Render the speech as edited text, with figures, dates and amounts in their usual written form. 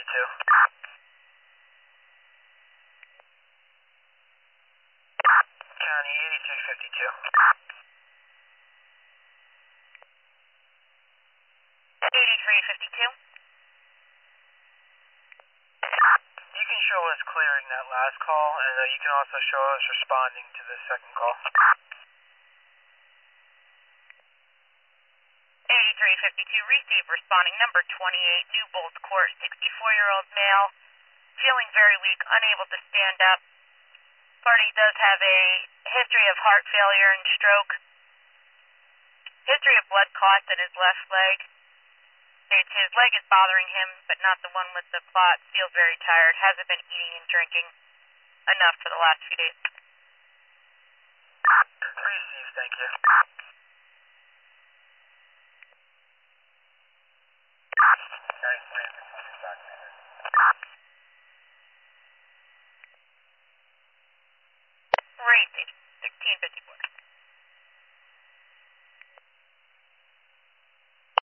82. County 8352. 8352. You can show us clearing that last call, and you can also show us responding to the second call. 8352, receive responding number 28, New Bolts Court, 64-year-old male, feeling very weak, unable to stand up. Party does have a history of heart failure and stroke. History of blood clots in his left leg. States his leg is bothering him, but not the one with the clot. Feels very tired. Hasn't been eating and drinking enough for the last few days. Receive, thank you. Alright,